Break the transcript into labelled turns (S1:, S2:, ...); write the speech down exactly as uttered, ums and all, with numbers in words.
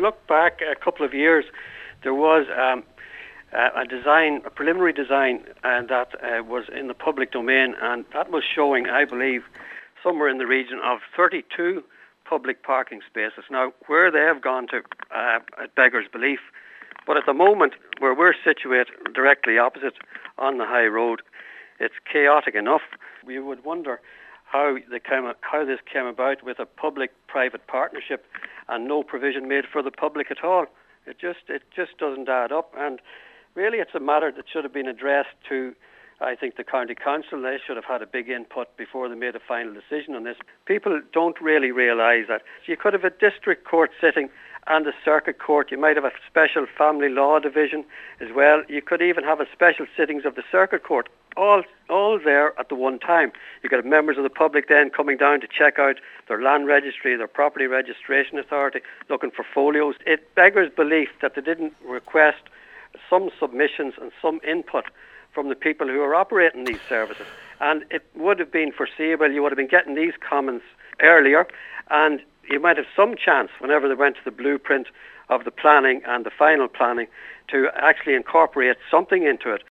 S1: look back a couple of years, there was um, a design, a preliminary design, and that uh, was in the public domain, and that was showing, I believe, somewhere in the region of thirty-two public parking spaces. Now, where they have gone to, uh, it beggars belief. But at the moment, where we're situated directly opposite on the high road, it's chaotic enough. We would wonder how they came, how this came about with a public-private partnership and no provision made for the public at all. It just it just doesn't add up. And really, it's a matter that should have been addressed to, I think, the County Council. They should have had a big input before they made a final decision on this. People don't really realise that. You could have a district court sitting and a circuit court. You might have a special family law division as well. You could even have a special sittings of the circuit court, all all there at the one time. You could have members of the public then coming down to check out their land registry, their property registration authority, looking for folios. It beggars belief that they didn't request some submissions and some input from the people who are operating these services. And it would have been foreseeable. You would have been getting these comments earlier, and you might have some chance whenever they went to the blueprint of the planning and the final planning to actually incorporate something into it